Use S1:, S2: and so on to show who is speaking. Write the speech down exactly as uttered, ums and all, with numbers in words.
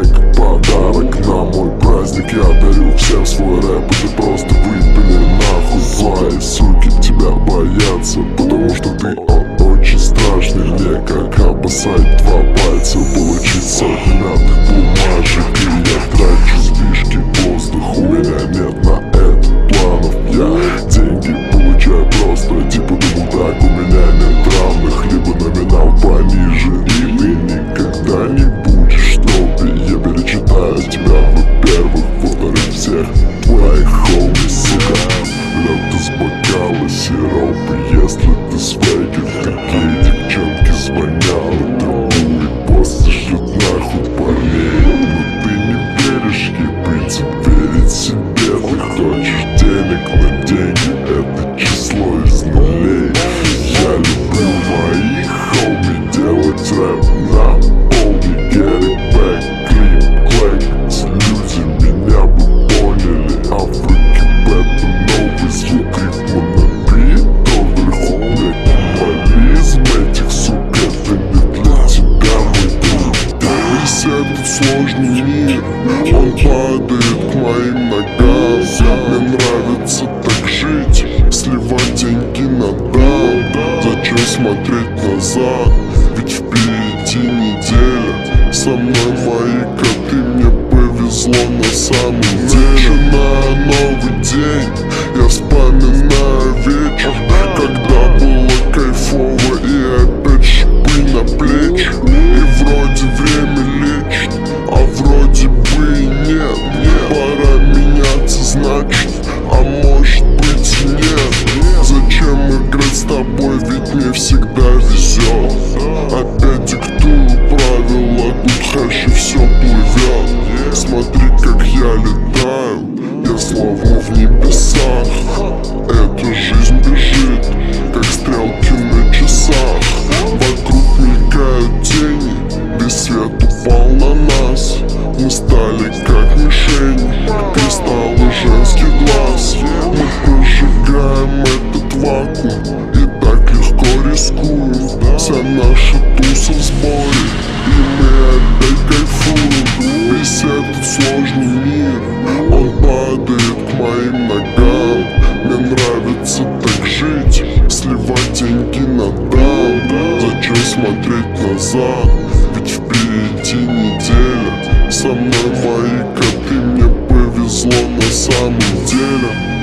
S1: как подарок на мой праздник. Я дарю всем свой рэп, и ты просто выпили нахуй. Твои суки тебя боятся, потому что ты очень страшный. Мне как обоссать два пальца, получить сотни мятых бумажек. И я трачу сдвижки воздух, у меня нет на это планов. Я деньги получаю просто, типа думал так, у меня нет равных. Либо номинал пониже, и ты никогда не будешь в топе. Я перечитаю тебя, во-первых, во-вторых, всех твоих хоми, сука. Лед из бокала сиропа, если ты свейкер. Такие девчонки звонят другую и после шлют нахуй парней. Но ты не веришь ей, быть, верить себе. Ты хочешь денег, но деньги — это число из нулей. Я люблю моих хоми делать рэп на полный. Get it back, clean, clack. Люди меня бы поняли, а в руки это новый звук рифма на битовый хуй. Мализм этих сук, это не для тебя, мой друг. Весь этот сложный мир, он падает к моим ногам. Мне нравится так жить, сливать деньги на дам. Зачем смотреть назад, ведь впереди неделя. Со мной мои коты, мне повезло на самом деле. Начиная новый день, я вспоминаю вечер, когда было кайфово и опять шипы на плечи. И вроде время лечит, а вроде бы и нет. Пора меняться, значит, а может быть и нет. Зачем играть с тобой, ведь мне всегда везет. Опять диктую правила, тут хэш и все плывет. Смотри, как я летаю, я словно в небесах. Эта жизнь бежит, как стрелки на часах. Вокруг мелькают тени, весь свет упал на нас. Мы стали как мишень, кристаллы женских глаз. Мы прожигаем этот вакуум и так легко рискуем. Вся наша туса в сборе, и мы опять кайфуем. Весь этот сложный мир, он падает к моим ногам. Мне нравится так жить, сливать деньги на дам. Зачем смотреть назад, ведь впереди неделя. Со мной мои коты, мне повезло на самом деле.